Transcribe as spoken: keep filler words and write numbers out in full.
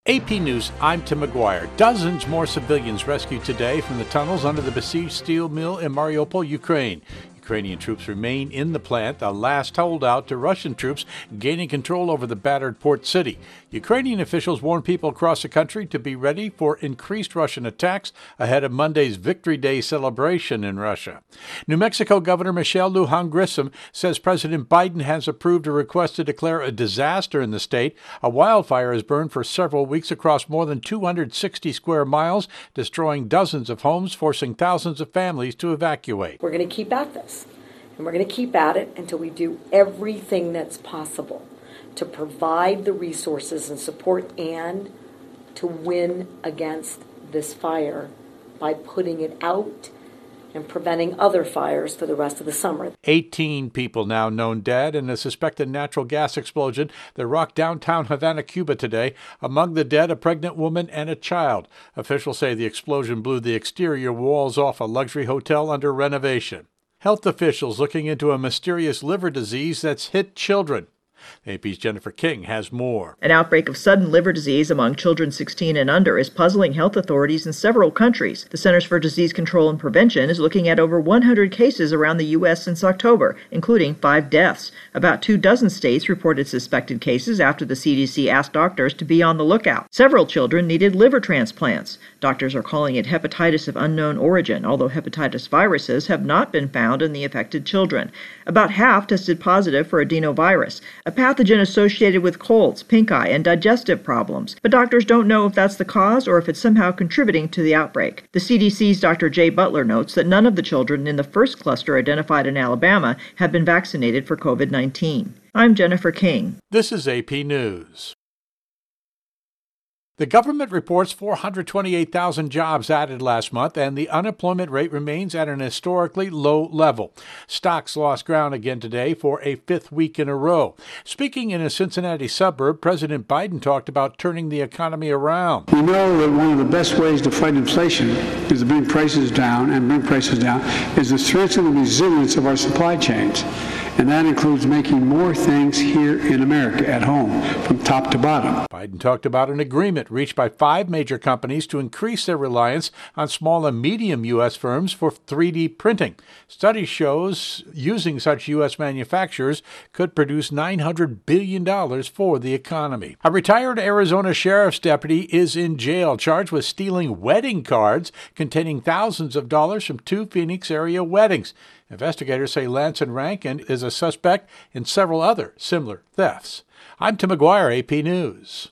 A P News, I'm Tim McGuire. Dozens more civilians rescued today from the tunnels under the besieged steel mill in Mariupol, Ukraine. Ukrainian troops remain in the plant, the last holdout to Russian troops gaining control over the battered port city. Ukrainian officials warn people across the country to be ready for increased Russian attacks ahead of Monday's Victory Day celebration in Russia. New Mexico Governor Michelle Lujan Grisham says President Biden has approved a request to declare a disaster in the state. A wildfire has burned for several weeks across more than two hundred sixty square miles, destroying dozens of homes, forcing thousands of families to evacuate. We're going to keep at this. And we're going to keep at it until we do everything that's possible to provide the resources and support and to win against this fire by putting it out and preventing other fires for the rest of the summer. eighteen people now known dead in a suspected natural gas explosion that rocked downtown Havana, Cuba today. Among the dead, a pregnant woman and a child. Officials say the explosion blew the exterior walls off a luxury hotel under renovation. Health officials looking into a mysterious liver disease that's hit children. A P's Jennifer King has more. An outbreak of sudden liver disease among children sixteen and under is puzzling health authorities in several countries. The Centers for Disease Control and Prevention is looking at over one hundred cases around the U S since October, including five deaths. About two dozen states reported suspected cases after the C D C asked doctors to be on the lookout. Several children needed liver transplants. Doctors are calling it hepatitis of unknown origin, although hepatitis viruses have not been found in the affected children. About half tested positive for adenovirus, a pathogen associated with colds, pink eye, and digestive problems. But doctors don't know if that's the cause or if it's somehow contributing to the outbreak. The C D C's Doctor Jay Butler notes that none of the children in the first cluster identified in Alabama have been vaccinated for COVID nineteen. I'm Jennifer King. This is A P News. The government reports four hundred twenty-eight thousand jobs added last month, and the unemployment rate remains at an historically low level. Stocks lost ground again today for a fifth week in a row. Speaking in a Cincinnati suburb, President Biden talked about turning the economy around. We know that one of the best ways to fight inflation is to bring prices down, and bring prices down is to strengthen the resilience of our supply chains. And that includes making more things here in America at home, from top to bottom. Biden talked about an agreement reached by five major companies to increase their reliance on small and medium U S firms for three D printing. Study shows using such U S manufacturers could produce nine hundred billion dollars for the economy. A retired Arizona sheriff's deputy is in jail, charged with stealing wedding cards containing thousands of dollars from two Phoenix area weddings. Investigators say Lanson Rankin is a suspect in several other similar thefts. I'm Tim McGuire, A P News.